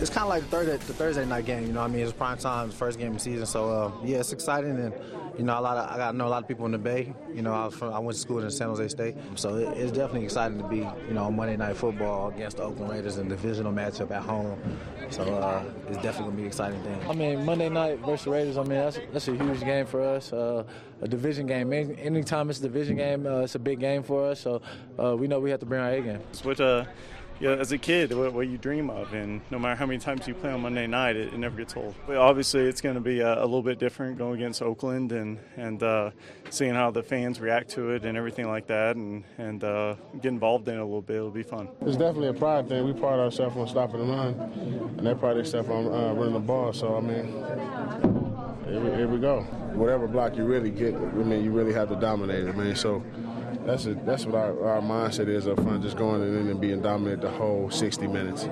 It's kind of like the Thursday night game. You know what I mean? It's prime time, it's the first game of the season. So, yeah, it's exciting. And, you know, I got to know a lot of people in the Bay. You know, I went to school in San Jose State. So it's definitely exciting to be, you know, on Monday Night Football against the Oakland Raiders in a divisional matchup at home. So it's definitely going to be an exciting thing. I mean, Monday night versus the Raiders, I mean, that's a huge game for us, a division game. Anytime it's a division game, it's a big game for us. So we know we have to bring our A game. As a kid, what you dream of, and no matter how many times you play on Monday night, it never gets old. But obviously, it's going to be a little bit different going against Oakland and seeing how the fans react to it and everything like that, and get involved in it a little bit. It'll be fun. It's definitely a pride thing. We pride ourselves on stopping the run, and they pride themselves on running the ball. So, I mean, here we go. Whatever block you really get, I mean, you really have to dominate it, man. So that's what our mindset is up front, just going in and being dominant the whole 60 minutes.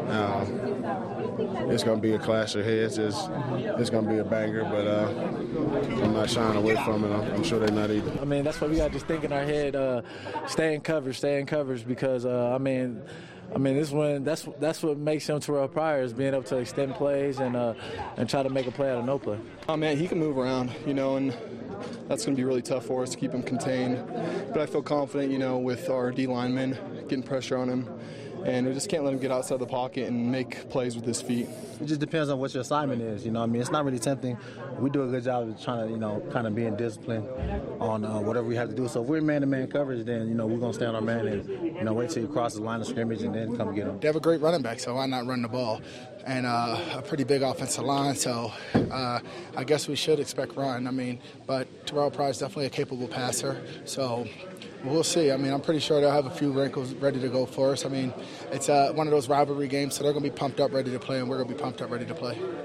It's going to be a clash of heads. It's going to be a banger, but I'm not shying away from it. I'm sure they're not either. I mean, that's why we got to just think in our head, stay in coverage, because, I mean, this one that's what makes him Terrell Pryor, is being able to extend plays and try to make a play out of no play. Oh, man, he can move around, you know, and that's going to be really tough for us to keep him contained. But I feel confident, you know, with our D linemen getting pressure on him. And we just can't let him get outside the pocket and make plays with his feet. It just depends on what your assignment is. You know what I mean? It's not really tempting. We do a good job of trying to, you know, kind of being disciplined on whatever we have to do. So if we're man-to-man coverage, then, you know, we're going to stay on our man and, you know, wait till you cross the line of scrimmage and then come get him. They have a great running back, so why not run the ball? And a pretty big offensive line, so I guess we should expect run. I mean, but Terrell Pryor is definitely a capable passer, so we'll see. I mean, I'm pretty sure they'll have a few wrinkles ready to go for us. I mean, it's one of those rivalry games, so they're going to be pumped up, ready to play, and we're going to be pumped up, ready to play.